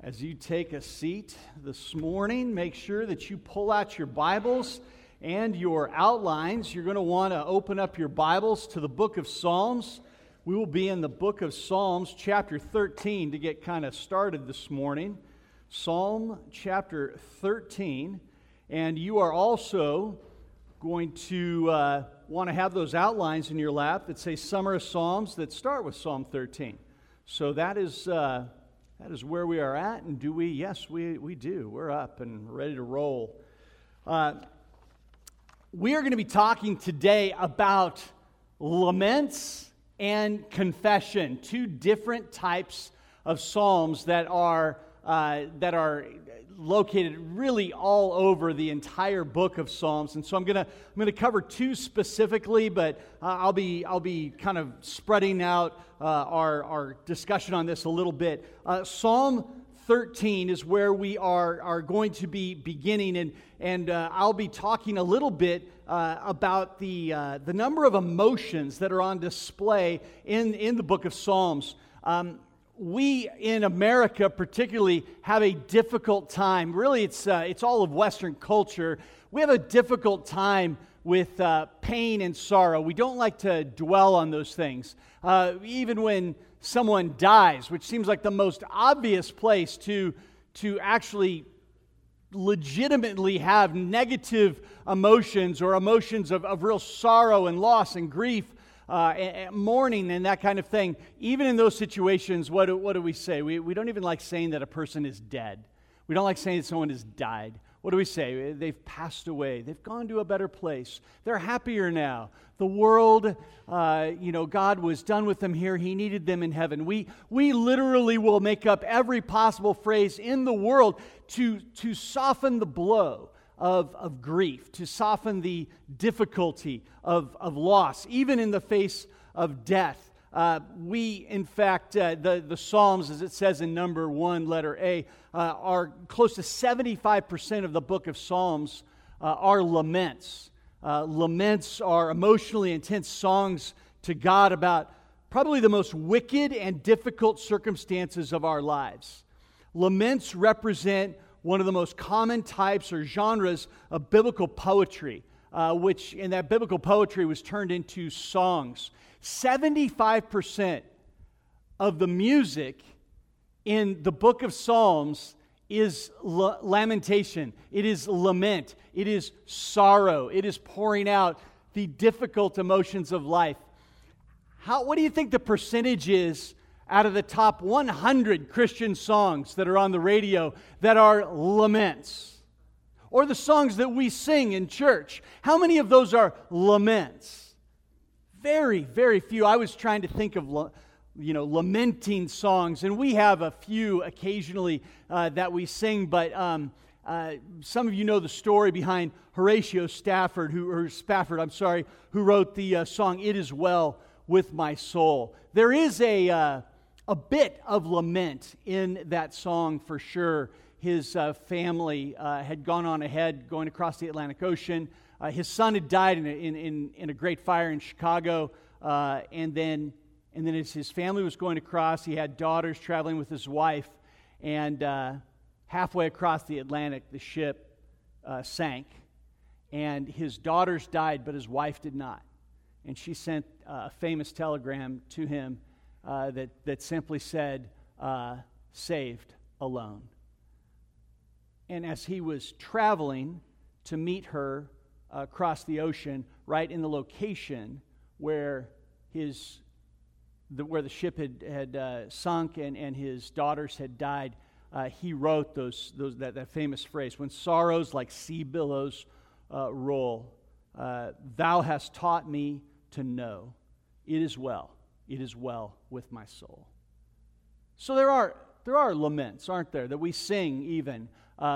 As you take a seat this morning, make sure that you pull out your Bibles and your outlines. You're going to want to open up your Bibles to the book of Psalms. We will be in the book of Psalms, chapter 13, to get kind of started this morning. Psalm chapter 13. And you are also going to want to have those outlines in your lap that say Summer of Psalms that start with Psalm 13. So that is where we are at, and do we? Yes, we do. We're up and ready to roll. We are going to be talking today about laments and confession, two different types of psalms that are located really all over the entire book of Psalms. And so I'm going to cover two specifically, but I'll be kind of spreading out our discussion on this a little bit. Psalm 13 is where we are going to be beginning, and I'll be talking a little bit about the number of emotions that are on display in the book of Psalms. We in America particularly have a difficult time. Really, it's all of Western culture. We have a difficult time with pain and sorrow. We don't like to dwell on those things. Even when someone dies, which seems like the most obvious place to actually legitimately have negative emotions or emotions of real sorrow and loss and grief, mourning and that kind of thing. Even in those situations, what do we say? We don't even like saying that a person is dead. We don't like saying that someone has died. What do we say? They've passed away. They've gone to a better place. They're happier now. The world, God was done with them here. He needed them in heaven. We literally will make up every possible phrase in the world to soften the blow of grief, to soften the difficulty of loss, even in the face of death. In fact, the Psalms, as it says in number 1, letter A, are close to 75% of the book of Psalms are laments. Laments are emotionally intense songs to God about probably the most wicked and difficult circumstances of our lives. Laments represent one of the most common types or genres of biblical poetry, which in that biblical poetry was turned into songs. 75% of the music in the book of Psalms is lamentation. It is lament. It is sorrow. It is pouring out the difficult emotions of life. What do you think the percentage is out of the top 100 Christian songs that are on the radio that are laments? Or the songs that we sing in church, how many of those are laments? Very, very few. I was trying to think of lamenting songs, and we have a few occasionally that we sing, but some of you know the story behind Horatio Spafford, who wrote the song "It Is Well With My Soul." There is a bit of lament in that song for sure. His family had gone on ahead, going across the Atlantic Ocean. His son had died in a great fire in Chicago, and then as his family was going across, he had daughters traveling with his wife, and halfway across the Atlantic, the ship sank, and his daughters died, but his wife did not. And she sent a famous telegram to him that simply said, "Saved alone." And as he was traveling to meet her across the ocean, right in the location where the ship had sunk and his daughters had died, he wrote that famous phrase, "When sorrows like sea billows roll, thou hast taught me to know, it is well with my soul." So there are laments, aren't there, that we sing even.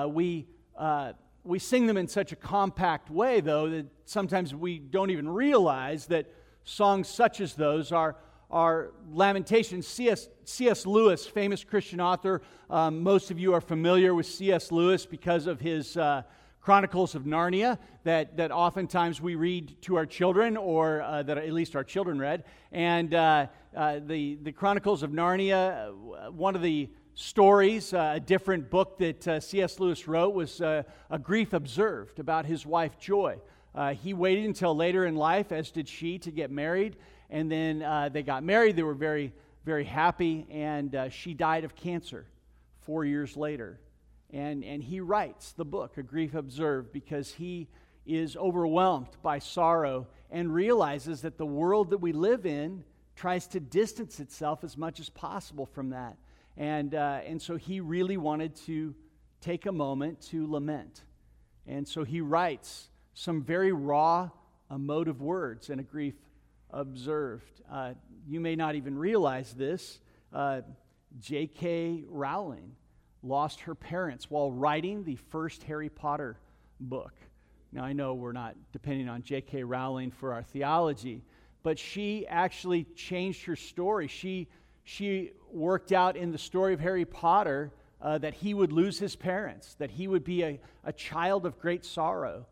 We sing them in such a compact way, though, that sometimes we don't even realize that songs such as those are lamentations. C.S. Lewis, famous Christian author, most of you are familiar with C.S. Lewis because of his Chronicles of Narnia that oftentimes we read to our children, or that at least our children read. And the Chronicles of Narnia, one of the stories. A different book that C.S. Lewis wrote was A Grief Observed, about his wife Joy. He waited until later in life, as did she, to get married. And then they got married. They were very, very happy. And she died of cancer 4 years later. And he writes the book, A Grief Observed, because he is overwhelmed by sorrow and realizes that the world that we live in tries to distance itself as much as possible from that. And so he really wanted to take a moment to lament. And so he writes some very raw, emotive words in A Grief Observed. You may not even realize this. J.K. Rowling lost her parents while writing the first Harry Potter book. Now, I know we're not depending on J.K. Rowling for our theology, but she actually changed her story. She worked out in the story of Harry Potter that he would lose his parents, that he would be a child of great sorrow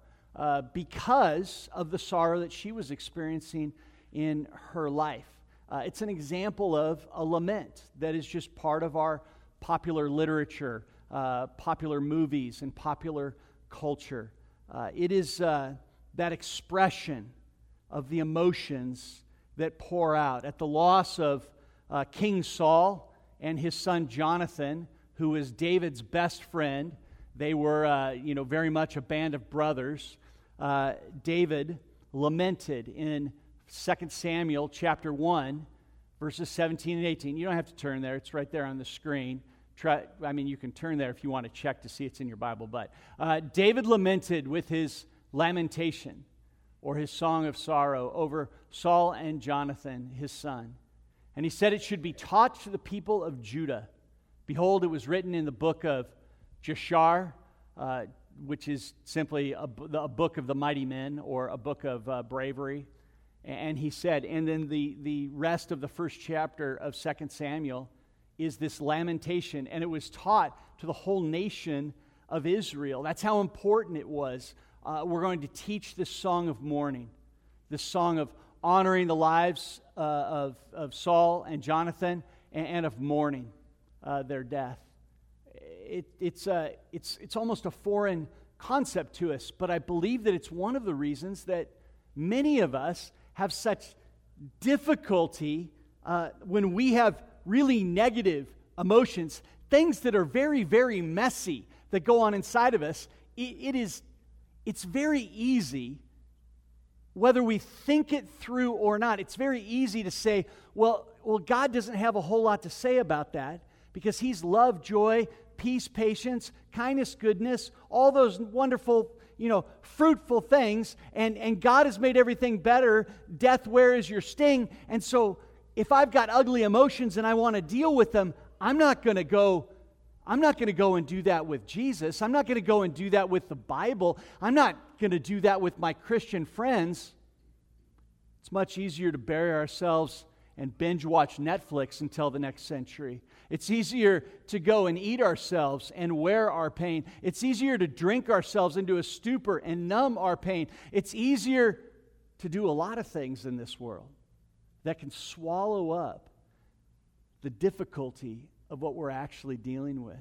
because of the sorrow that she was experiencing in her life. It's an example of a lament that is just part of our popular literature, popular movies, and popular culture. It is that expression of the emotions that pour out. At the loss of King Saul and his son Jonathan, who was David's best friend, they were, very much a band of brothers. David lamented in 2 Samuel chapter 1, verses 17 and 18. You don't have to turn there. It's right there on the screen. You can turn there if you want to check to see it's in your Bible. But David lamented with his lamentation, or his song of sorrow, over Saul and Jonathan, his son. And he said it should be taught to the people of Judah. Behold, it was written in the book of Jashar, which is simply a book of the mighty men, or a book of bravery. And he said, and then the rest of the first chapter of 2 Samuel is this lamentation, and it was taught to the whole nation of Israel. That's how important it was. We're going to teach this song of mourning, this song of honoring the lives of Saul and Jonathan, and of mourning their death. It's almost a foreign concept to us, but I believe that it's one of the reasons that many of us have such difficulty when we have really negative emotions, things that are very, very messy that go on inside of us. It's very easy, whether we think it through or not, it's very easy to say, well, God doesn't have a whole lot to say about that because He's love, joy, peace, patience, kindness, goodness, all those wonderful, fruitful things, and God has made everything better. Death, where is your sting? And so if I've got ugly emotions and I want to deal with them, I'm not going to go and do that with Jesus. I'm not going to go and do that with the Bible. I'm not going to do that with my Christian friends. It's much easier to bury ourselves and binge watch Netflix until the next century. It's easier to go and eat ourselves and wear our pain. It's easier to drink ourselves into a stupor and numb our pain. It's easier to do a lot of things in this world that can swallow up the difficulty of what we're actually dealing with.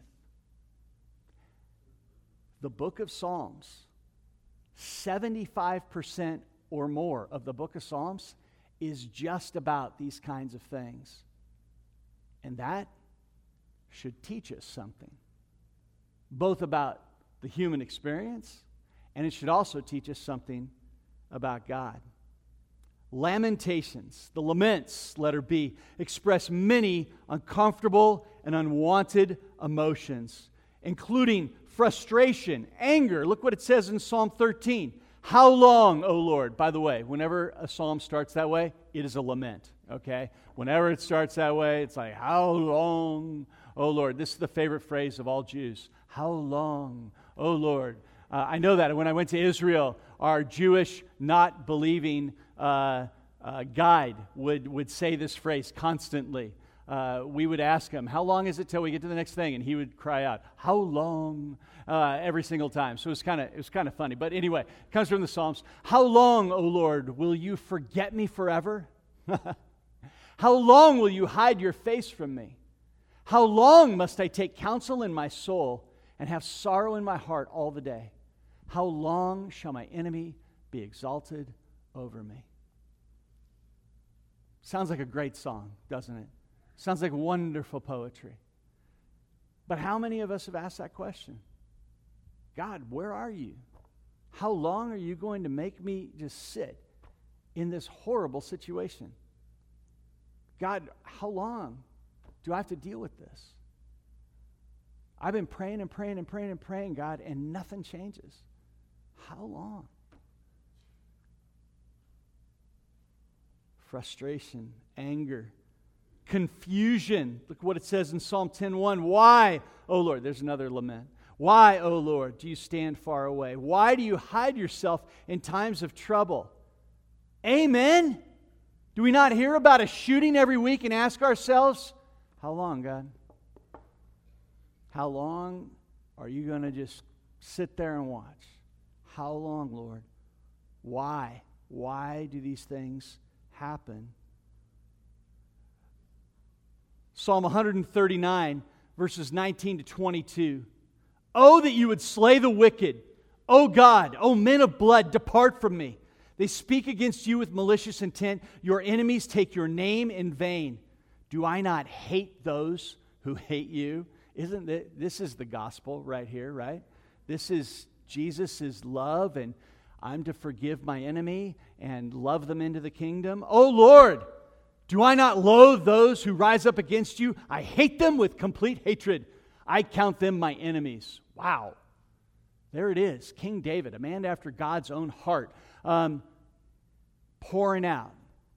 The book of Psalms, 75% or more of the book of Psalms is just about these kinds of things. And that should teach us something, both about the human experience, and it should also teach us something about God. Lamentations, the laments, letter B, express many uncomfortable and unwanted emotions, including frustration, anger. Look what it says in Psalm 13. How long, O Lord? By the way, whenever a psalm starts that way, it is a lament, okay? Whenever it starts that way, it's like, how long, O Lord? This is the favorite phrase of all Jews. How long, O Lord? I know that when I went to Israel, our Jewish not believing guide would say this phrase constantly. We would ask him, how long is it till we get to the next thing? And he would cry out, how long? Every single time. So it was kind of funny. But anyway, it comes from the Psalms. How long, O Lord, will you forget me forever? How long will you hide your face from me? How long must I take counsel in my soul and have sorrow in my heart all the day? How long shall my enemy be exalted over me? Sounds like a great song, doesn't it? Sounds like wonderful poetry. But how many of us have asked that question? God, where are you? How long are you going to make me just sit in this horrible situation? God, how long do I have to deal with this? I've been praying and praying and praying and praying, God, and nothing changes. How long? Frustration, anger, confusion. Look what it says in Psalm 10:1. Why, O Lord, there's another lament. Why, O Lord, do you stand far away? Why do you hide yourself in times of trouble? Amen? Do we not hear about a shooting every week and ask ourselves, how long, God? How long are you going to just sit there and watch? How long, Lord? Why? Why do these things happen? Psalm 139, verses 19 to 22. Oh, that you would slay the wicked. O God, O men of blood, depart from me. They speak against you with malicious intent. Your enemies take your name in vain. Do I not hate those who hate you? Isn't it? This is the gospel right here, right? This is Jesus' love, and I'm to forgive my enemy and love them into the kingdom. Oh Lord, do I not loathe those who rise up against you? I hate them with complete hatred. I count them my enemies. Wow. There it is. King David, a man after God's own heart, pouring out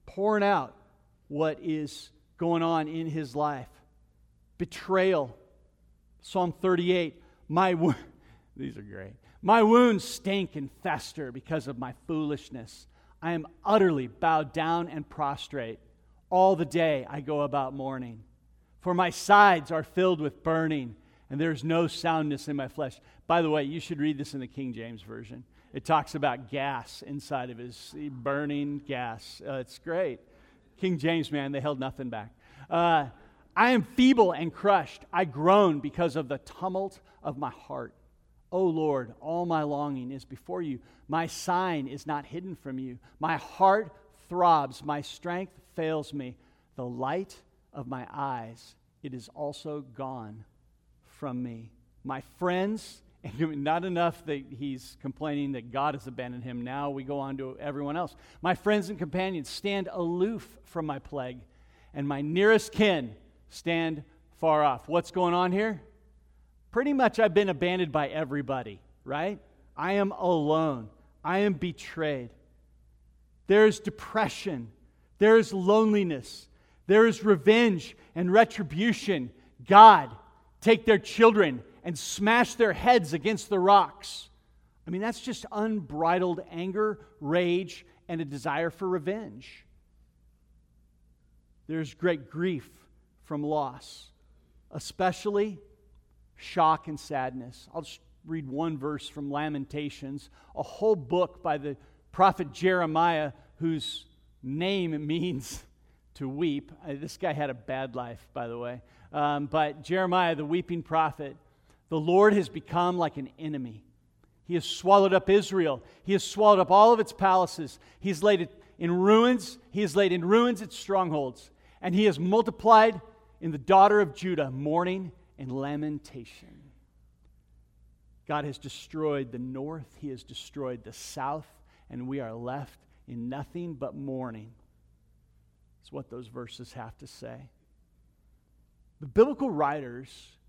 what is going on in his life. Betrayal. Psalm 38. These are great. My wounds stink and fester because of my foolishness. I am utterly bowed down and prostrate. All the day I go about mourning. For my sides are filled with burning, and there's no soundness in my flesh. By the way, you should read this in the King James Version. It talks about gas inside of his burning gas. It's great. King James, man, they held nothing back. I am feeble and crushed. I groan because of the tumult of my heart. O Lord, all my longing is before you. My sign is not hidden from you. My heart throbs. My strength fails me. The light of my eyes, it is also gone from me. My friends, not enough that he's complaining that God has abandoned him. Now we go on to everyone else. My friends and companions stand aloof from my plague, and my nearest kin stand far off. What's going on here? Pretty much I've been abandoned by everybody, right? I am alone. I am betrayed. There's depression. There's loneliness. There is revenge and retribution. God, take their children and smash their heads against the rocks. I mean, that's just unbridled anger, rage, and a desire for revenge. There's great grief from loss, especially shock and sadness. I'll just read one verse from Lamentations, a whole book by the prophet Jeremiah, whose name means to weep. This guy had a bad life, by the way. But Jeremiah, the weeping prophet, the Lord has become like an enemy. He has swallowed up Israel. He has swallowed up all of its palaces. He has laid it in ruins. He has laid in ruins its strongholds. And he has multiplied in the daughter of Judah mourning and lamentation. God has destroyed the north. He has destroyed the south. And we are left in nothing but mourning. That's what those verses have to say. The biblical writers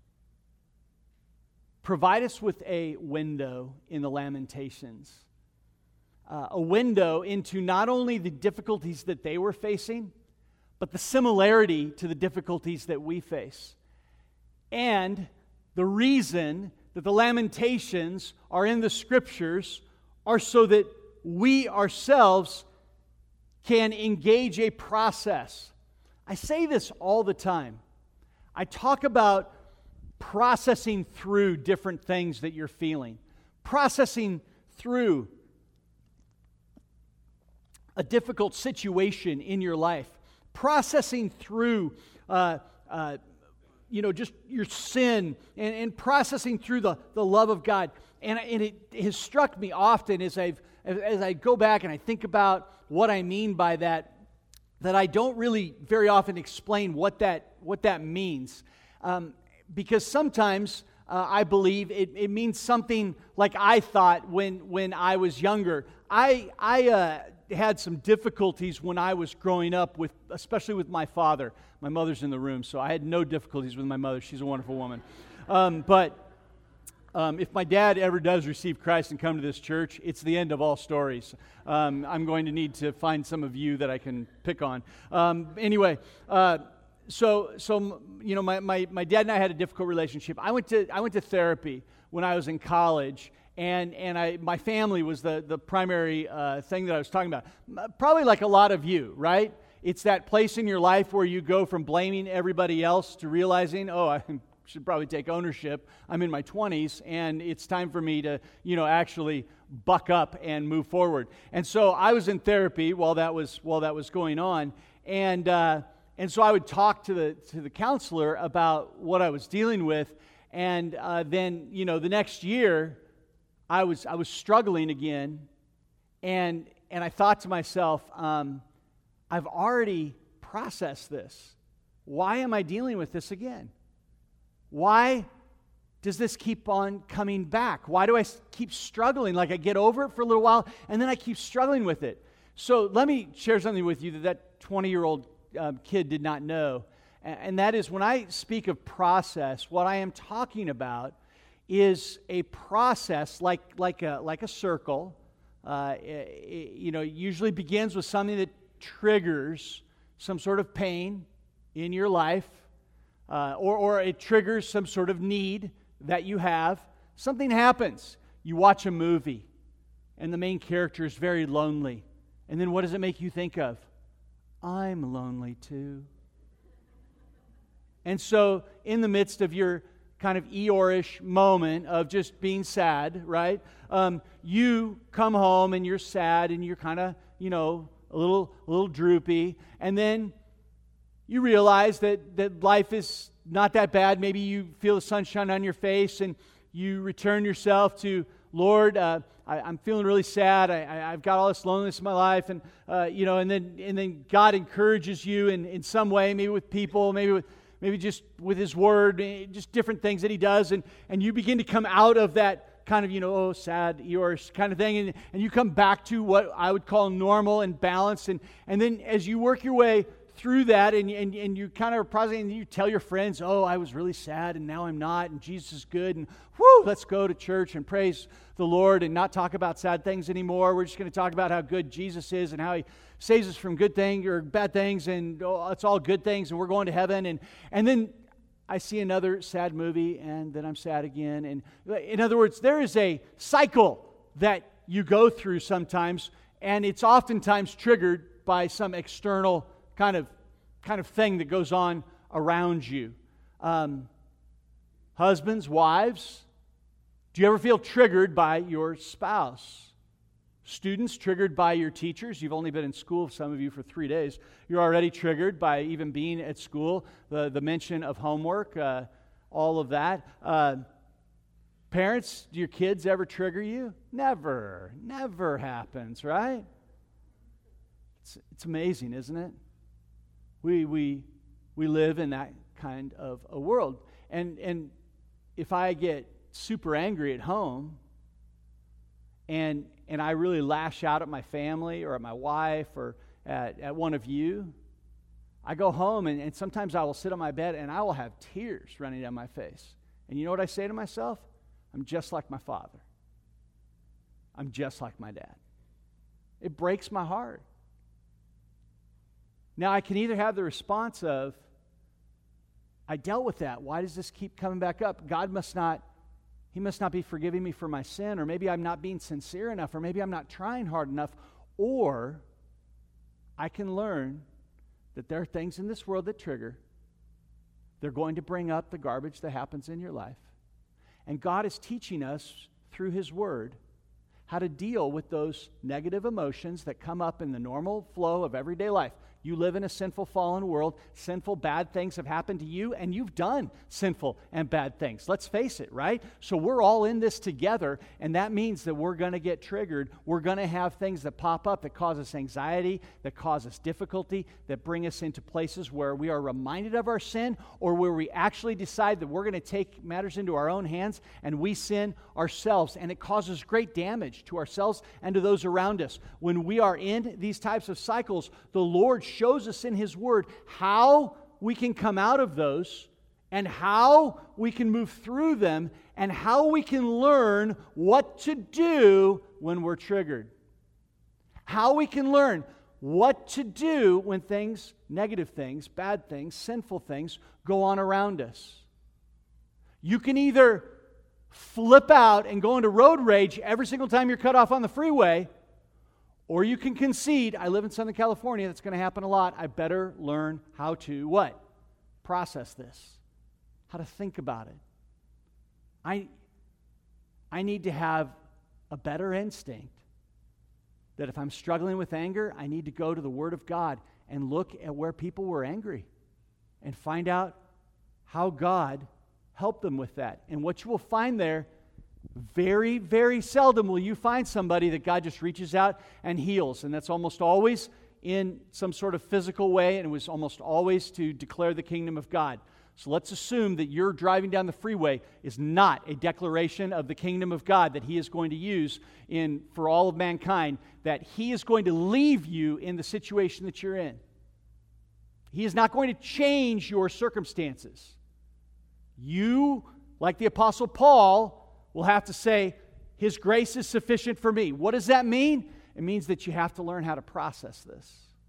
provide us with a window in the Lamentations. A window into not only the difficulties that they were facing, but the similarity to the difficulties that we face. And the reason that the Lamentations are in the Scriptures are so that we ourselves can engage a process. I say this all the time. I talk about processing through different things that you're feeling. Processing through a difficult situation in your life. Processing through just your sin and processing through the love of God. And it has struck me often as I go back and I think about what I mean by that I don't really very often explain what that means. Because sometimes I believe it means something like I thought when I was younger. I had some difficulties when I was growing up, especially with my father. My mother's in the room, so I had no difficulties with my mother. She's a wonderful woman. But if my dad ever does receive Christ and come to this church, it's the end of all stories. I'm going to need to find some of you that I can pick on. Anyway, so my dad and I had a difficult relationship. I went to therapy when I was in college. And my family was the primary thing that I was talking about. Probably like a lot of you, right? It's that place in your life where you go from blaming everybody else to realizing, I should probably take ownership. I'm in my 20s, and it's time for me to, actually buck up and move forward. And so I was in therapy while that was going on, and so I would talk to the counselor about what I was dealing with, and then the next year, I was struggling again, and I thought to myself, I've already processed this. Why am I dealing with this again? Why does this keep on coming back? Why do I keep struggling? Like I get over it for a little while, and then I keep struggling with it. So let me share something with you that 20-year-old kid did not know, and that is when I speak of process, what I am talking about is a process like a circle. Usually begins with something that triggers some sort of pain in your life, or it triggers some sort of need that you have. Something happens. You watch a movie, and the main character is very lonely. And then what does it make you think of? I'm lonely too. And so in the midst of your kind of Eeyore-ish moment of just being sad, right? You come home and you're sad and you're kind of, a little droopy, and then you realize that life is not that bad. Maybe you feel the sunshine on your face, and you return yourself to, Lord, I'm feeling really sad. I've got all this loneliness in my life, and and then God encourages you in some way, maybe with people, maybe just with His Word, just different things that He does, and you begin to come out of that kind of, sad, Eeyore kind of thing, and you come back to what I would call normal and balanced, and then as you work your way through that, and you kind of process, and you tell your friends, I was really sad, and now I'm not, and Jesus is good, and let's go to church and praise the Lord and not talk about sad things anymore. We're just going to talk about how good Jesus is and how He saves us from good things or bad things, and it's all good things, and we're going to heaven, and then I see another sad movie, and then I'm sad again. And in other words, there is a cycle that you go through sometimes, and it's oftentimes triggered by some external kind of thing that goes on around you. Husbands, wives, do you ever feel triggered by your spouse? Students, triggered by your teachers. You've only been in school, some of you, for 3 days. You're already triggered by even being at school, the mention of homework, all of that. Parents, do your kids ever trigger you? Never happens, right? It's amazing, isn't it? We live in that kind of a world. And if I get super angry at home, and I really lash out at my family or at my wife or at one of you, I go home and sometimes I will sit on my bed and I will have tears running down my face. And you know what I say to myself? I'm just like my father. I'm just like my dad. It breaks my heart. Now I can either have the response of, I dealt with that. Why does this keep coming back up? He must not be forgiving me for my sin, or maybe I'm not being sincere enough, or maybe I'm not trying hard enough. Or I can learn that there are things in this world that trigger. They're going to bring up the garbage that happens in your life. And God is teaching us through His Word how to deal with those negative emotions that come up in the normal flow of everyday life. You live in a sinful, fallen world. Sinful, bad things have happened to you, and you've done sinful and bad things. Let's face it, right? So we're all in this together, and that means that we're going to get triggered. We're going to have things that pop up that cause us anxiety, that cause us difficulty, that bring us into places where we are reminded of our sin, or where we actually decide that we're going to take matters into our own hands, and we sin ourselves, and it causes great damage to ourselves and to those around us. When we are in these types of cycles, the Lord shows us in His Word how we can come out of those and how we can move through them and how we can learn what to do when we're triggered. How we can learn what to do when things, negative things, bad things, sinful things go on around us. You can either flip out and go into road rage every single time you're cut off on the freeway, or you can concede, I live in Southern California, that's going to happen a lot. I better learn how to what? Process this. How to think about it. I need to have a better instinct that if I'm struggling with anger, I need to go to the Word of God and look at where people were angry and find out how God helped them with that. And what you will find there, very, very seldom will you find somebody that God just reaches out and heals. And that's almost always in some sort of physical way, and it was almost always to declare the kingdom of God. So let's assume that you're driving down the freeway is not a declaration of the kingdom of God that He is going to use for all of mankind, that He is going to leave you in the situation that you're in. He is not going to change your circumstances. You, like the Apostle Paul, will have to say, His grace is sufficient for me. What does that mean? It means that you have to learn how to process this.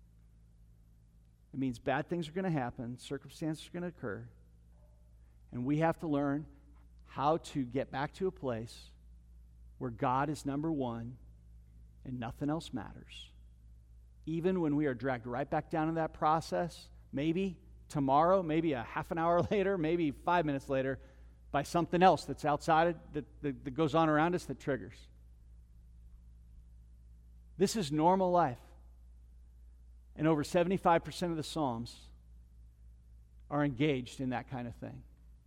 It means bad things are going to happen, circumstances are going to occur, and we have to learn how to get back to a place where God is number one and nothing else matters. Even when we are dragged right back down in that process, maybe tomorrow, maybe a half an hour later, maybe 5 minutes later, by something else that's outside, that goes on around us that triggers. This is normal life. And over 75% of the Psalms are engaged in that kind of thing.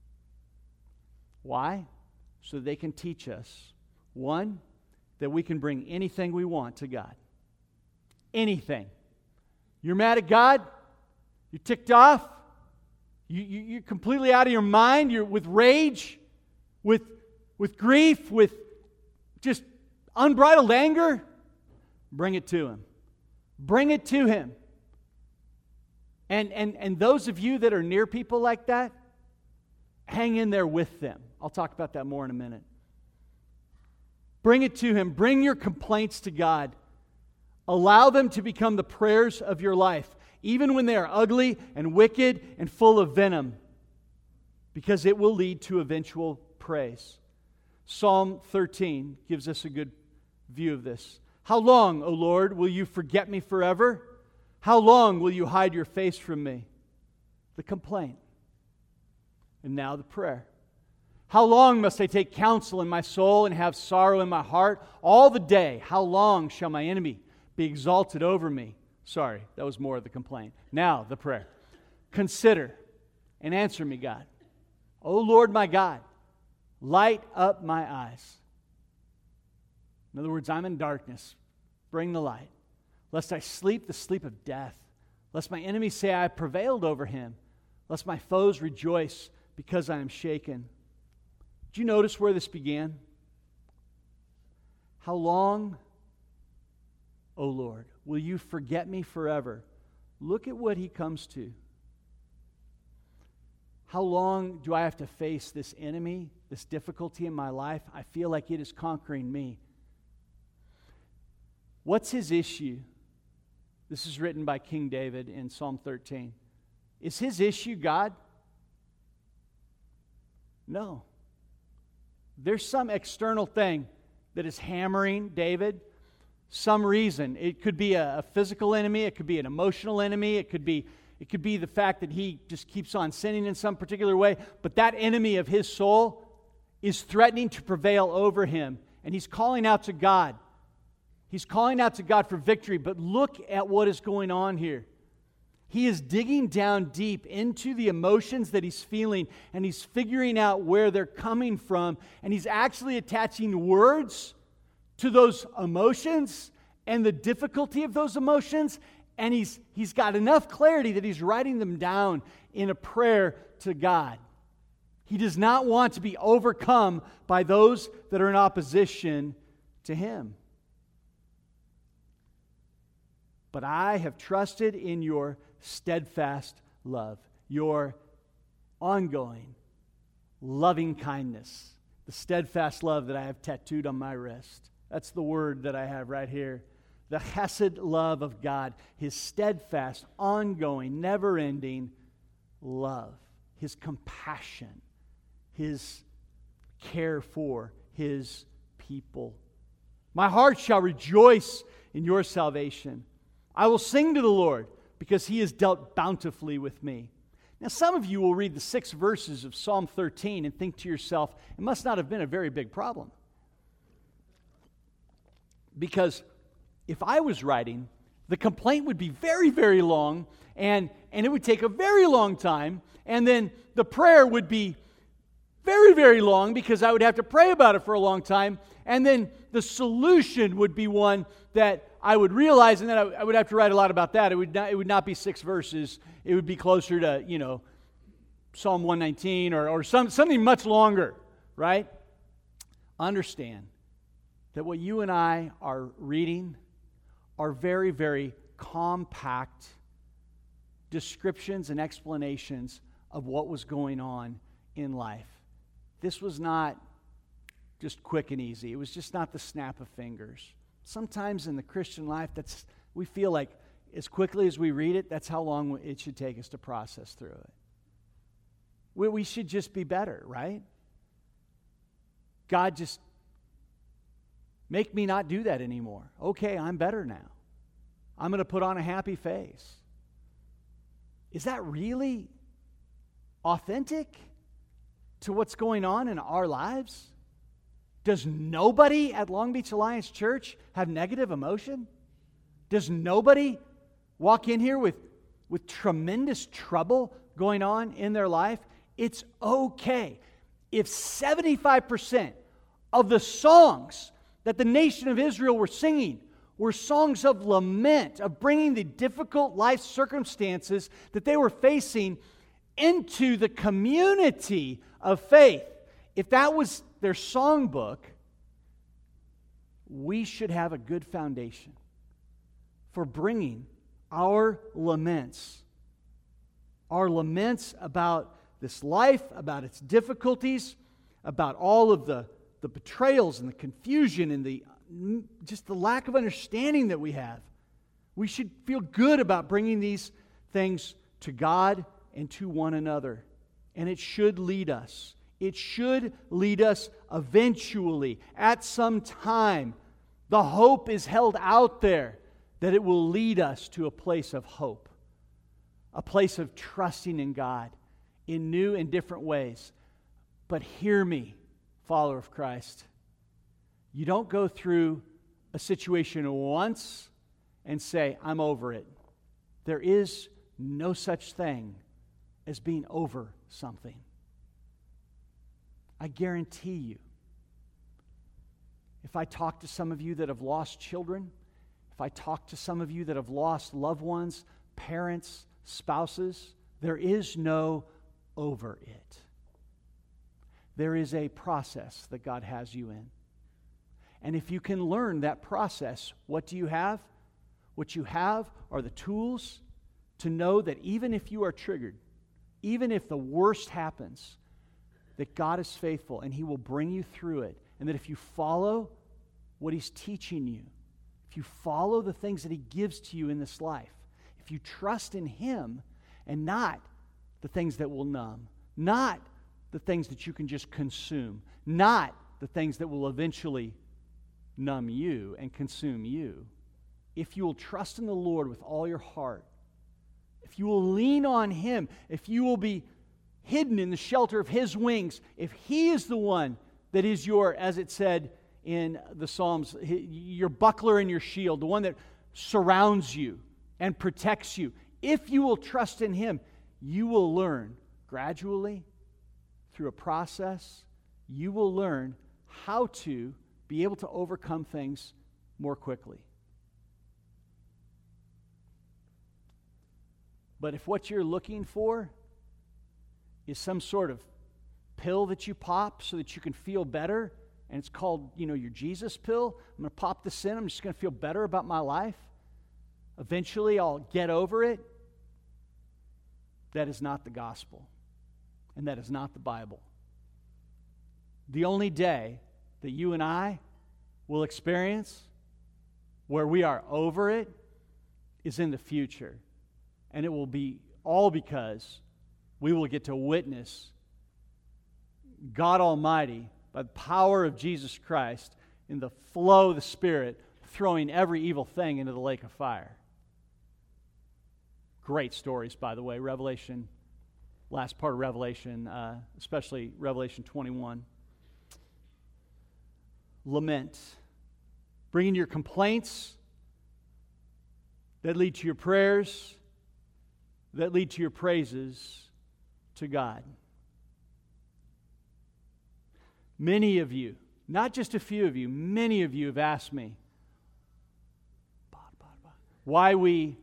Why? So they can teach us, one, that we can bring anything we want to God. Anything. You're mad at God? You're ticked off? You're completely out of your mind. You're with rage, with grief, with just unbridled anger. Bring it to Him. Bring it to Him. And those of you that are near people like that, hang in there with them. I'll talk about that more in a minute. Bring it to Him. Bring your complaints to God. Allow them to become the prayers of your life, even when they are ugly and wicked and full of venom, because it will lead to eventual praise. Psalm 13 gives us a good view of this. How long, O Lord, will you forget me forever? How long will you hide your face from me? The complaint. And now the prayer. How long must I take counsel in my soul and have sorrow in my heart? All the day, how long shall my enemy be exalted over me? Sorry, that was more of the complaint. Now, the prayer. Consider and answer me, God. O Lord my God, light up my eyes. In other words, I'm in darkness. Bring the light. Lest I sleep the sleep of death. Lest my enemies say I have prevailed over him. Lest my foes rejoice because I am shaken. Did you notice where this began? How long, O Lord, will you forget me forever? Look at what he comes to. How long do I have to face this enemy, this difficulty in my life? I feel like it is conquering me. What's his issue? This is written by King David in Psalm 13. Is his issue God? No. There's some external thing that is hammering David. Some reason. It could be a physical enemy. It could be an emotional enemy. It could be the fact that he just keeps on sinning in some particular way. But that enemy of his soul is threatening to prevail over him. And he's calling out to God. He's calling out to God for victory. But look at what is going on here. He is digging down deep into the emotions that he's feeling, and he's figuring out where they're coming from, and he's actually attaching words to those emotions and the difficulty of those emotions, and he's got enough clarity that he's writing them down in a prayer to God. He does not want to be overcome by those that are in opposition to him. But I have trusted in your steadfast love, your ongoing loving kindness, the steadfast love that I have tattooed on my wrist. That's the word that I have right here. The chesed love of God, his steadfast, ongoing, never-ending love, his compassion, his care for his people. My heart shall rejoice in your salvation. I will sing to the Lord because he has dealt bountifully with me. Now, some of you will read the 6 verses of Psalm 13 and think to yourself, it must not have been a very big problem. Because if I was writing, the complaint would be very, very long, and it would take a very long time, and then the prayer would be very, very long because I would have to pray about it for a long time, and then the solution would be one that I would realize, and then I would have to write a lot about that. It would not be 6 verses. It would be closer to, Psalm 119 or something much longer, right? Understand that what you and I are reading are very, very compact descriptions and explanations of what was going on in life. This was not just quick and easy. It was just not the snap of fingers. Sometimes in the Christian life, we feel like as quickly as we read it, that's how long it should take us to process through it. We should just be better, right? God, just make me not do that anymore. Okay, I'm better now. I'm going to put on a happy face. Is that really authentic to what's going on in our lives? Does nobody at Long Beach Alliance Church have negative emotion? Does nobody walk in here with tremendous trouble going on in their life? It's okay. If 75% of the songs that the nation of Israel were singing were songs of lament, of bringing the difficult life circumstances that they were facing into the community of faith, if that was their songbook, we should have a good foundation for bringing our laments about this life, about its difficulties, about all of the betrayals and the confusion and just the lack of understanding that we have. We should feel good about bringing these things to God and to one another. And it should lead us. It should lead us eventually, at some time. The hope is held out there that it will lead us to a place of hope, a place of trusting in God in new and different ways. But hear me, follower of Christ. You don't go through a situation once and say, I'm over it. There is no such thing as being over something. I guarantee you, if I talk to some of you that have lost children, if I talk to some of you that have lost loved ones, parents, spouses, there is no over it. There is a process that God has you in. And if you can learn that process, what do you have? What you have are the tools to know that even if you are triggered, even if the worst happens, that God is faithful and He will bring you through it. And that if you follow what He's teaching you, if you follow the things that He gives to you in this life, if you trust in Him and not the things that will numb, not the things that you can just consume, not the things that will eventually numb you and consume you. If you will trust in the Lord with all your heart, if you will lean on Him, if you will be hidden in the shelter of His wings, if He is the one that is your, as it said in the Psalms, your buckler and your shield, the one that surrounds you and protects you, if you will trust in Him, you will learn gradually, through a process, you will learn how to be able to overcome things more quickly. But if what you're looking for is some sort of pill that you pop so that you can feel better, and it's called, your Jesus pill, I'm going to pop this in, I'm just going to feel better about my life, eventually I'll get over it, that is not the gospel, and that is not the Bible. The only day that you and I will experience where we are over it is in the future. And it will be all because we will get to witness God Almighty, by the power of Jesus Christ, in the flow of the Spirit, throwing every evil thing into the lake of fire. Great stories, by the way. Revelation, last part of Revelation, especially Revelation 21. Lament. Bringing your complaints that lead to your prayers, that lead to your praises to God. Many of you, not just a few of you, many of you have asked me why we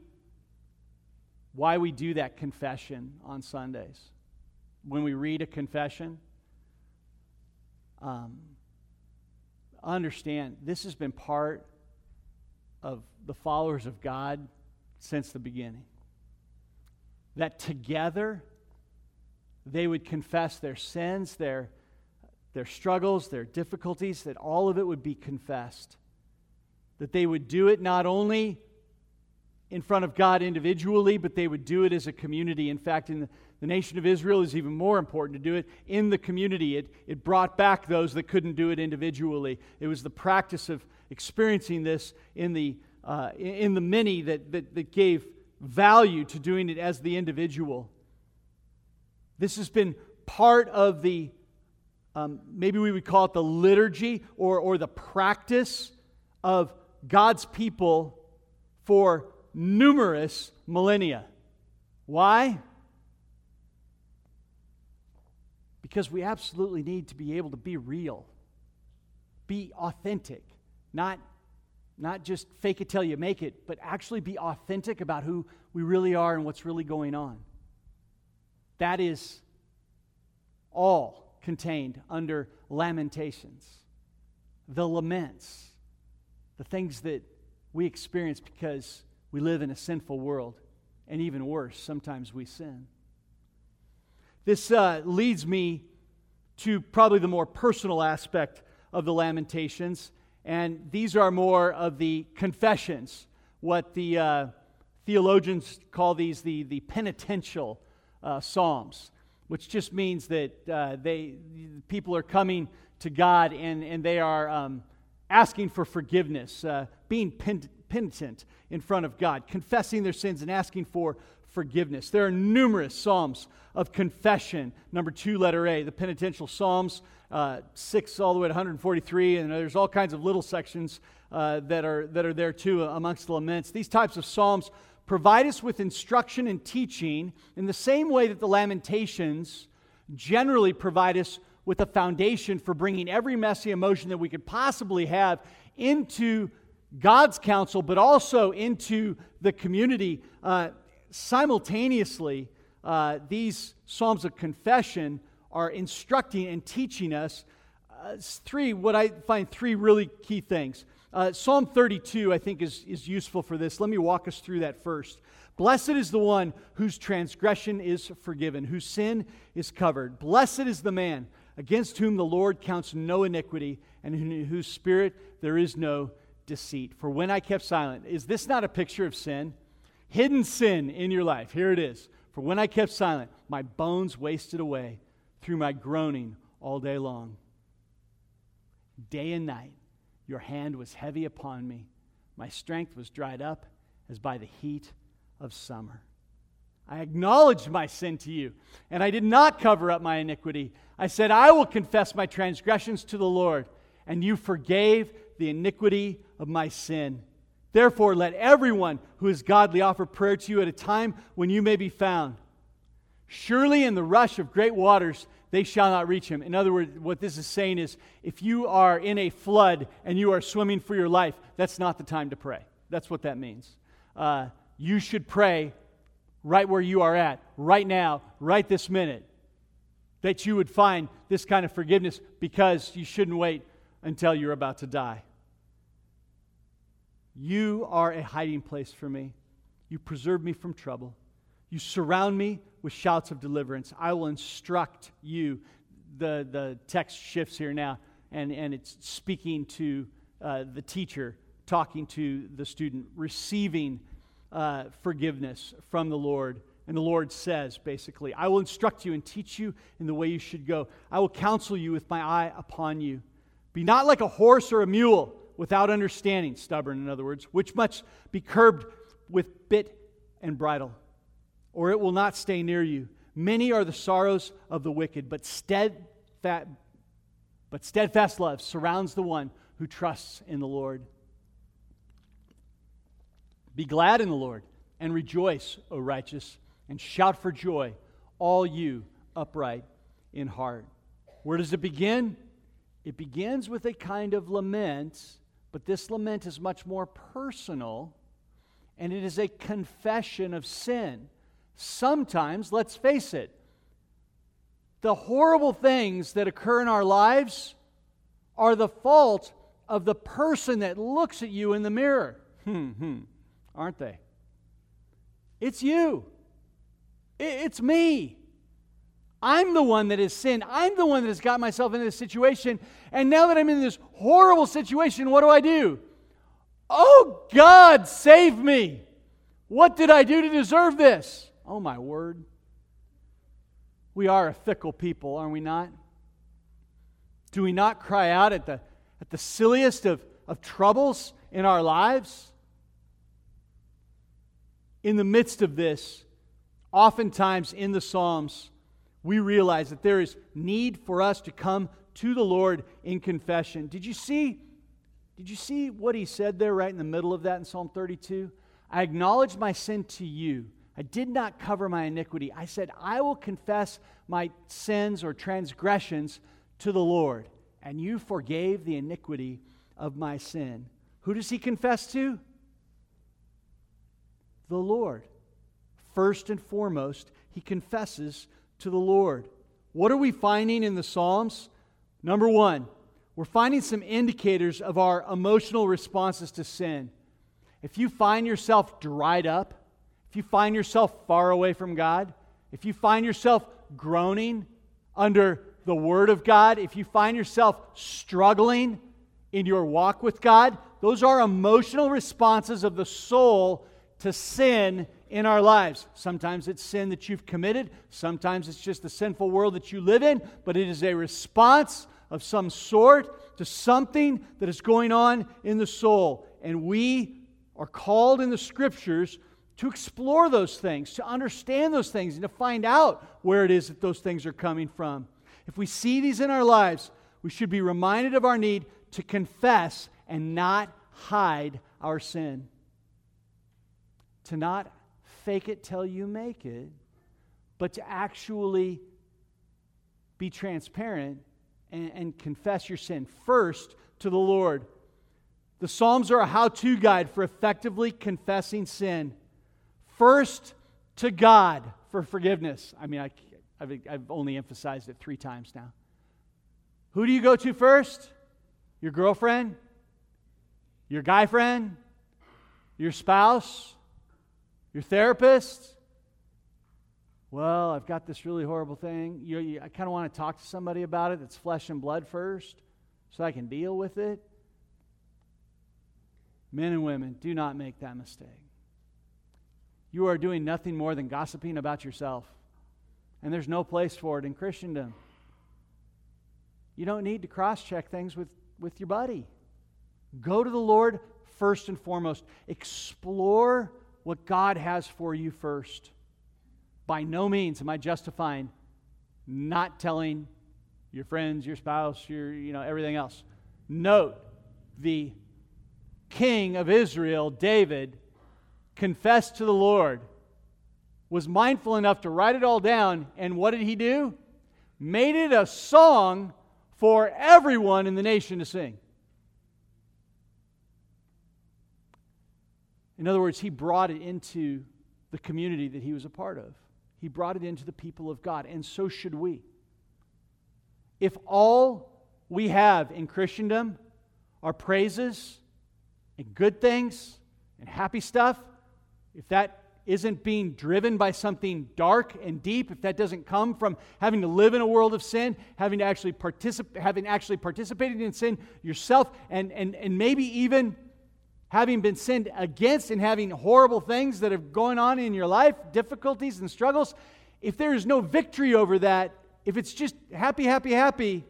do that confession on Sundays. When we read a confession, understand this has been part of the followers of God since the beginning. That together they would confess their sins, their struggles, their difficulties, that all of it would be confessed. That they would do it not only in front of God individually, but they would do it as a community. In fact, in the nation of Israel, it is even more important to do it in the community. It brought back those that couldn't do it individually. It was the practice of experiencing this in the many that gave value to doing it as the individual. This has been part of the maybe we would call it the liturgy or the practice of God's people for numerous millennia. Why? Because we absolutely need to be able to be real, be authentic, not just fake it till you make it, but actually be authentic about who we really are and what's really going on. That is all contained under Lamentations. The laments, the things that we experience because we live in a sinful world, and even worse, sometimes we sin. This leads me to probably the more personal aspect of the Lamentations, and these are more of the confessions, what the theologians call these the penitential psalms, which just means that people are coming to God and they are asking for forgiveness, being penitent in front of God, confessing their sins and asking for forgiveness. There are numerous psalms of confession. Number 2, letter A, the penitential psalms, 6 all the way to 143, and there's all kinds of little sections that are there too amongst the laments. These types of psalms provide us with instruction and teaching in the same way that the Lamentations generally provide us with a foundation for bringing every messy emotion that we could possibly have into God's counsel, but also into the community. Simultaneously, these psalms of confession are instructing and teaching us what I find three really key things. Psalm 32, I think, is useful for this. Let me walk us through that first. Blessed is the one whose transgression is forgiven, whose sin is covered. Blessed is the man against whom the Lord counts no iniquity, and in whose spirit there is no deceit. For when I kept silent, is this not a picture of sin? Hidden sin in your life. Here it is. For when I kept silent, my bones wasted away through my groaning all day long. Day and night, your hand was heavy upon me. My strength was dried up as by the heat of summer. I acknowledged my sin to you, and I did not cover up my iniquity. I said, I will confess my transgressions to the Lord, and you forgave the iniquity of my sin. Therefore, let everyone who is godly offer prayer to you at a time when you may be found. Surely in the rush of great waters they shall not reach him. In other words, what this is saying is, if you are in a flood and you are swimming for your life, that's not the time to pray. That's what that means. You should pray right where you are at, right now, right this minute, that you would find this kind of forgiveness, because you shouldn't wait until you're about to die. You are a hiding place for me. You preserve me from trouble. You surround me with shouts of deliverance. I will instruct you. The text shifts here now, and it's speaking to the teacher, talking to the student, receiving forgiveness from the Lord. And the Lord says, basically, I will instruct you and teach you in the way you should go. I will counsel you with my eye upon you. Be not like a horse or a mule, without understanding, stubborn in other words, which must be curbed with bit and bridle, or it will not stay near you. Many are the sorrows of the wicked, but steadfast love surrounds the one who trusts in the Lord. Be glad in the Lord, and rejoice, O righteous, and shout for joy, all you upright in heart. Where does it begin? It begins with a kind of lament, but this lament is much more personal, and it is a confession of sin. Sometimes, let's face it, the horrible things that occur in our lives are the fault of the person that looks at you in the mirror. Aren't they? It's you. It's me. I'm the one that has sinned. I'm the one that has got myself into this situation. And now that I'm in this horrible situation, what do? Oh, God, save me. What did I do to deserve this? Oh, my word. We are a fickle people, are we not? Do we not cry out at the silliest of troubles in our lives? In the midst of this, oftentimes in the Psalms, we realize that there is need for us to come to the Lord in confession. Did you see what he said there right in the middle of that in Psalm 32? I acknowledged my sin to you. I did not cover my iniquity. I said, I will confess my sins or transgressions to the Lord, and you forgave the iniquity of my sin. Who does he confess to? The Lord. First and foremost, he confesses to the Lord. What are we finding in the Psalms? Number one, we're finding some indicators of our emotional responses to sin. If you find yourself dried up, if you find yourself far away from God, if you find yourself groaning under the Word of God, if you find yourself struggling in your walk with God, those are emotional responses of the soul to sin in our lives. Sometimes it's sin that you've committed. Sometimes it's just the sinful world that you live in. But it is a response of some sort to something that is going on in the soul. And we are called in the Scriptures to explore those things, to understand those things, and to find out where it is that those things are coming from. If we see these in our lives, we should be reminded of our need to confess and not hide our sin. To not fake it till you make it, but to actually be transparent and confess your sin first to the Lord. The Psalms are a how-to guide for effectively confessing sin. First to God for forgiveness. I mean, I've only emphasized it 3 times now. Who do you go to first? Your girlfriend? Your guy friend? Your spouse? Your therapist? Well, I've got this really horrible thing. I kind of want to talk to somebody about it that's flesh and blood first so I can deal with it. Men and women, do not make that mistake. You are doing nothing more than gossiping about yourself. And there's no place for it in Christendom. You don't need to cross-check things with your buddy. Go to the Lord first and foremost. Explore what God has for you first. By no means am I justifying not telling your friends, your spouse, everything else. Note the king of Israel, David, confessed to the Lord, was mindful enough to write it all down, and what did he do? Made it a song for everyone in the nation to sing. In other words, he brought it into the community that he was a part of. He brought it into the people of God, and so should we. If all we have in Christendom are praises and good things and happy stuff, if that isn't being driven by something dark and deep, if that doesn't come from having to live in a world of sin, having actually participated in sin yourself, and maybe even having been sinned against and having horrible things that are going on in your life, difficulties and struggles, if there is no victory over that, if it's just happy, happy, happy,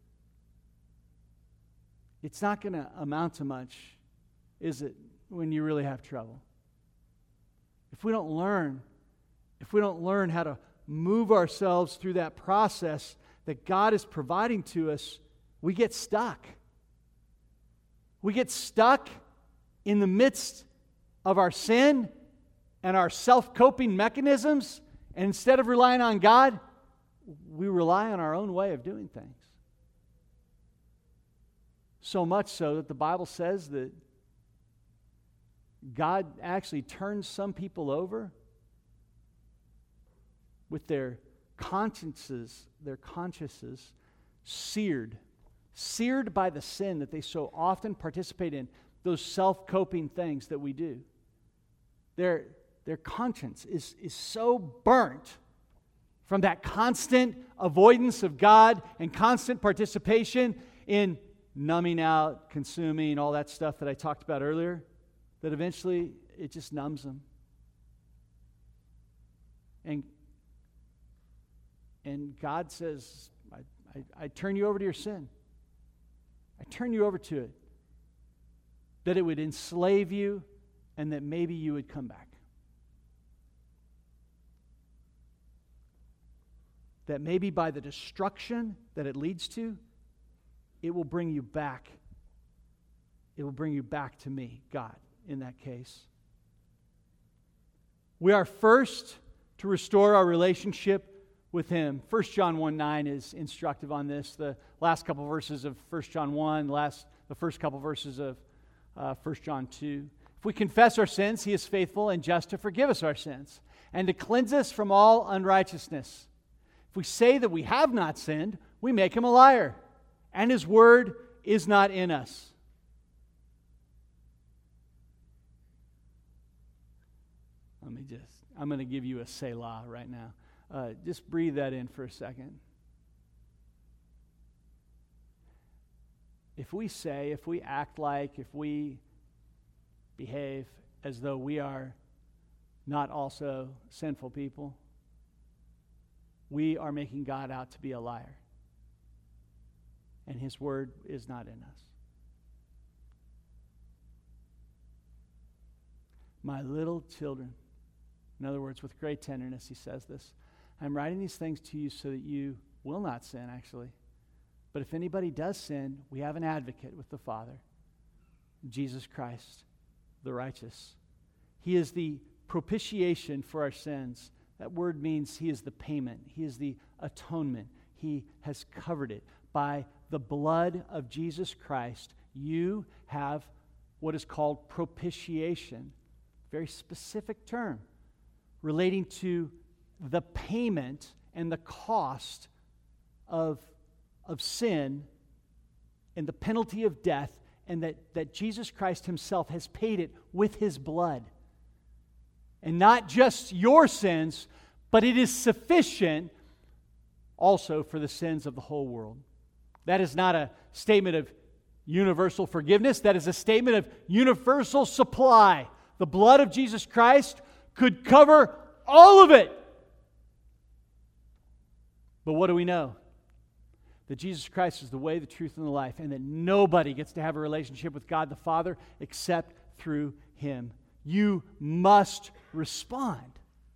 it's not going to amount to much, is it, when you really have trouble? If we don't learn how to move ourselves through that process that God is providing to us, we get stuck. We get stuck in the midst of our sin and our self-coping mechanisms, and instead of relying on God, we rely on our own way of doing things. So much so that the Bible says that God actually turns some people over with their consciences seared by the sin that they so often participate in, those self-coping things that we do. Their conscience is so burnt from that constant avoidance of God and constant participation in numbing out, consuming, all that stuff that I talked about earlier, that eventually it just numbs them. And God says, I turn you over to your sin. I turn you over to it. That it would enslave you and that maybe you would come back. That maybe by the destruction that it leads to, it will bring you back. It will bring you back to me, God, in that case. We are first to restore our relationship with Him. 1 John 1:9 is instructive on this. The last couple verses of 1 John 1, the first couple verses of 1 John 2. If we confess our sins, He is faithful and just to forgive us our sins and to cleanse us from all unrighteousness. If we say that we have not sinned, we make Him a liar, and His word is not in us. I'm going to give you a Selah right now. Just breathe that in for a second. If we act like, if we behave as though we are not also sinful people, we are making God out to be a liar. And His word is not in us. My little children, in other words, with great tenderness, He says this, I'm writing these things to you so that you will not sin, actually. But if anybody does sin, we have an advocate with the Father, Jesus Christ, the righteous. He is the propitiation for our sins. That word means He is the payment. He is the atonement. He has covered it. By the blood of Jesus Christ, you have what is called propitiation. Very specific term relating to the payment and the cost of sin and the penalty of death, and that Jesus Christ Himself has paid it with His blood. And not just your sins, but it is sufficient also for the sins of the whole world. That is not a statement of universal forgiveness. That is a statement of universal supply. The blood of Jesus Christ could cover all of it. But what do we know? That Jesus Christ is the way, the truth, and the life, and that nobody gets to have a relationship with God the Father except through Him. You must respond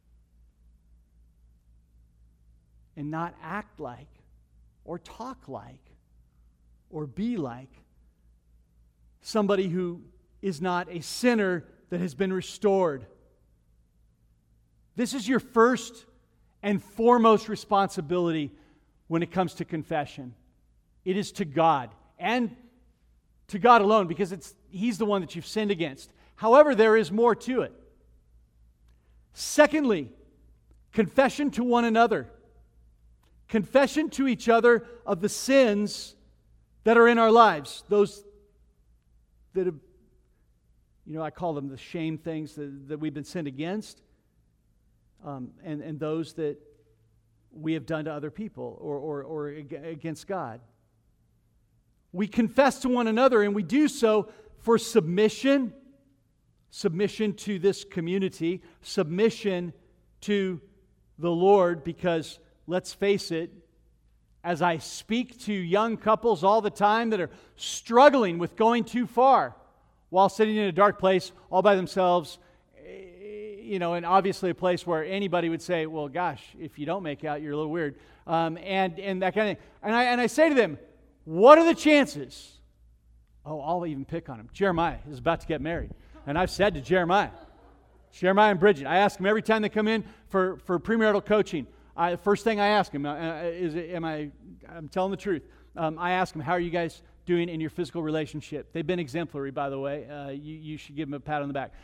and not act like or talk like or be like somebody who is not a sinner that has been restored. This is your first and foremost responsibility when it comes to confession. It is to God, and to God alone, because He's the one that you've sinned against. However, there is more to it. Secondly, confession to one another. Confession to each other of the sins that are in our lives. Those that have, I call them the shame things that we've been sinned against, and those that we have done to other people or against God. We confess to one another, and we do so for submission to this community, submission to the Lord, because let's face it, as I speak to young couples all the time that are struggling with going too far while sitting in a dark place all by themselves, and obviously a place where anybody would say, well, gosh, if you don't make out, you're a little weird, and that kind of thing. And I say to them, what are the chances? Oh, I'll even pick on him. Jeremiah is about to get married. And I've said to Jeremiah and Bridget, I ask them every time they come in for premarital coaching, the first thing I ask them I'm telling the truth. I ask them, how are you guys doing in your physical relationship? They've been exemplary, by the way. You should give them a pat on the back.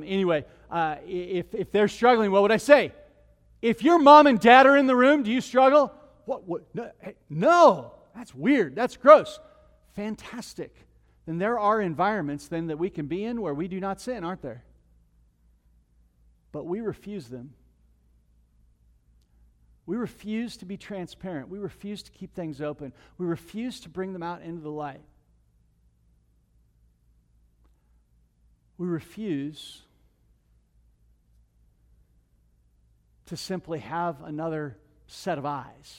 If they're struggling, what would I say? If your mom and dad are in the room, do you struggle? What? No. That's weird. That's gross. Fantastic. Then there are environments then that we can be in where we do not sin, aren't there? But we refuse them. We refuse to be transparent. We refuse to keep things open. We refuse to bring them out into the light. We refuse to simply have another set of eyes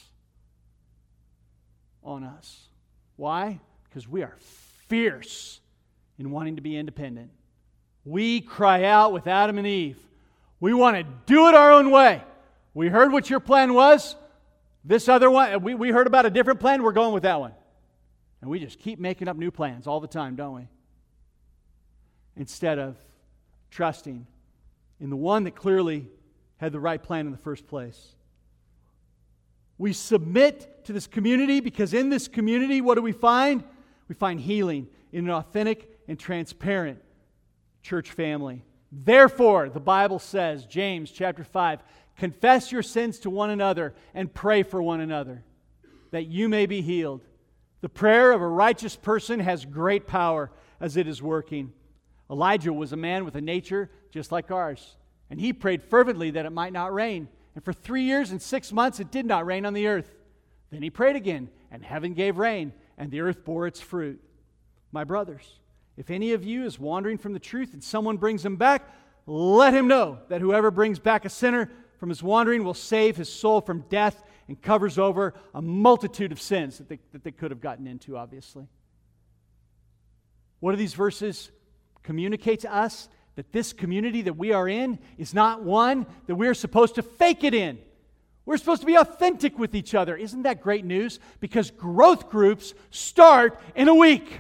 on us. Why? Because we are fierce in wanting to be independent. We cry out with Adam and Eve. We want to do it our own way. We heard what your plan was. This other one, we heard about a different plan. We're going with that one. And we just keep making up new plans all the time, don't we? Instead of trusting in the one that clearly had the right plan in the first place. We submit to this community because in this community, what do we find? We find healing in an authentic and transparent church family. Therefore, the Bible says, James chapter 5, confess your sins to one another and pray for one another, that you may be healed. The prayer of a righteous person has great power as it is working. Elijah was a man with a nature just like ours, and he prayed fervently that it might not rain. And for 3 years and 6 months it did not rain on the earth. Then he prayed again, and heaven gave rain, and the earth bore its fruit. My brothers, if any of you is wandering from the truth and someone brings him back, let him know that whoever brings back a sinner from his wandering will save his soul from death and covers over a multitude of sins that they could have gotten into, obviously. What do these verses communicate to us? That this community that we are in is not one that we're supposed to fake it in. We're supposed to be authentic with each other. Isn't that great news? Because growth groups start in a week.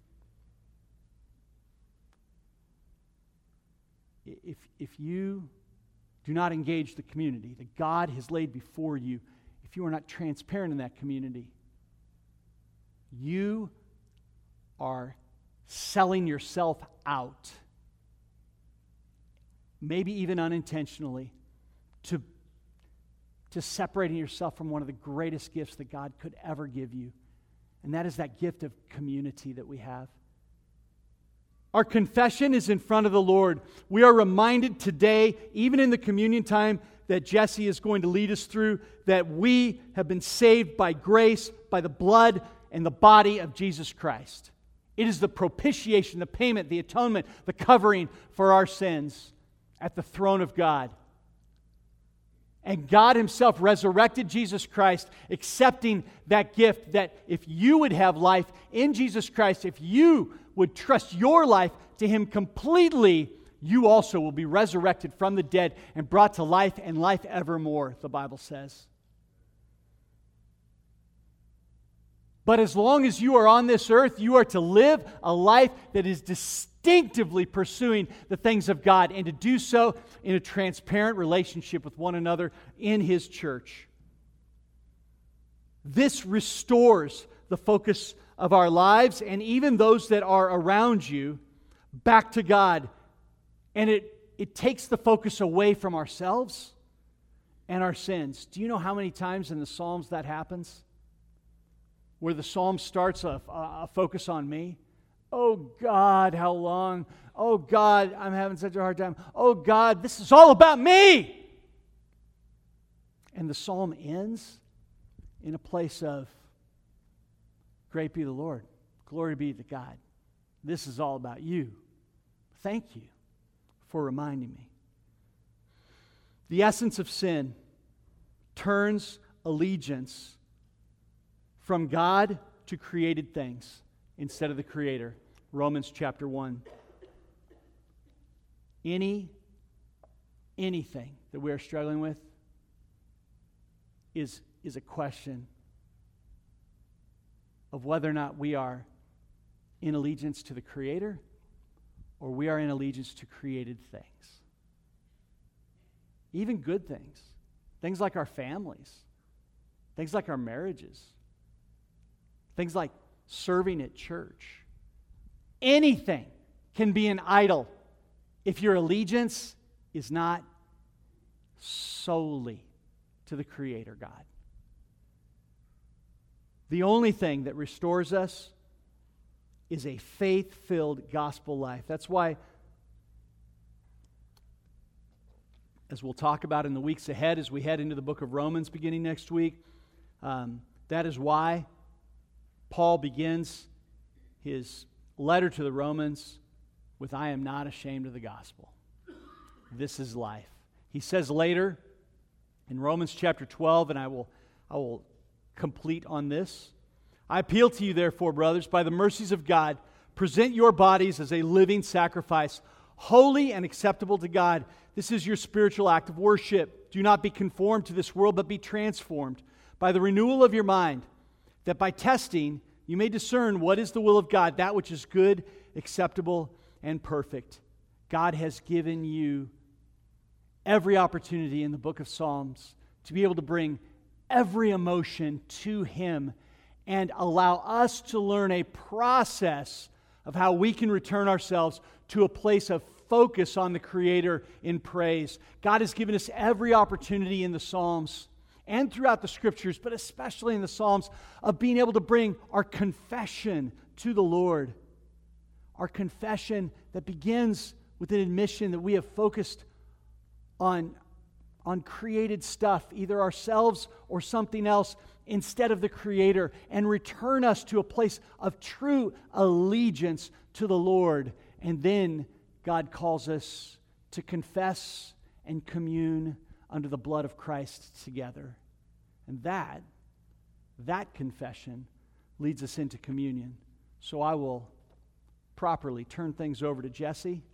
If you do not engage the community that God has laid before you, if you are not transparent in that community, you are selling yourself out, maybe even unintentionally, to separating yourself from one of the greatest gifts that God could ever give you. And that is that gift of community that we have. Our confession is in front of the Lord. We are reminded today, even in the communion time that Jesse is going to lead us through, that we have been saved by grace, by the blood and the body of Jesus Christ. It is the propitiation, the payment, the atonement, the covering for our sins at the throne of God. And God Himself resurrected Jesus Christ, accepting that gift that if you would have life in Jesus Christ, if you would trust your life to Him completely, you also will be resurrected from the dead and brought to life and life evermore, the Bible says. But as long as you are on this earth, you are to live a life that is instinctively pursuing the things of God, and to do so in a transparent relationship with one another in His church. This restores the focus of our lives and even those that are around you back to God. And it takes the focus away from ourselves and our sins. Do you know how many times in the Psalms that happens? Where the Psalm starts a focus on me. Oh God, how long? Oh God, I'm having such a hard time. Oh God, this is all about me. And the Psalm ends in a place of, great be the Lord. Glory be to God. This is all about you. Thank you for reminding me. The essence of sin turns allegiance from God to created things instead of the Creator. Romans chapter 1. Anything that we are struggling with is a question of whether or not we are in allegiance to the Creator or we are in allegiance to created things. Even good things. Things like our families. Things like our marriages. Things like serving at church. Anything can be an idol if your allegiance is not solely to the Creator God. The only thing that restores us is a faith-filled gospel life. That's why, as we'll talk about in the weeks ahead as we head into the book of Romans beginning next week, that is why Paul begins his letter to the Romans with, I am not ashamed of the gospel. This is life. He says later in Romans chapter 12, and I will complete on this. I appeal to you, therefore, brothers, by the mercies of God, present your bodies as a living sacrifice, holy and acceptable to God. This is your spiritual act of worship. Do not be conformed to this world, but be transformed by the renewal of your mind, that by testing you may discern what is the will of God, that which is good, acceptable, and perfect. God has given you every opportunity in the book of Psalms to be able to bring every emotion to Him and allow us to learn a process of how we can return ourselves to a place of focus on the Creator in praise. God has given us every opportunity in the Psalms and throughout the Scriptures, but especially in the Psalms, of being able to bring our confession to the Lord. Our confession that begins with an admission that we have focused on created stuff, either ourselves or something else, instead of the Creator, and return us to a place of true allegiance to the Lord. And then God calls us to confess and commune under the blood of Christ together. And that confession leads us into communion. So I will properly turn things over to Jesse.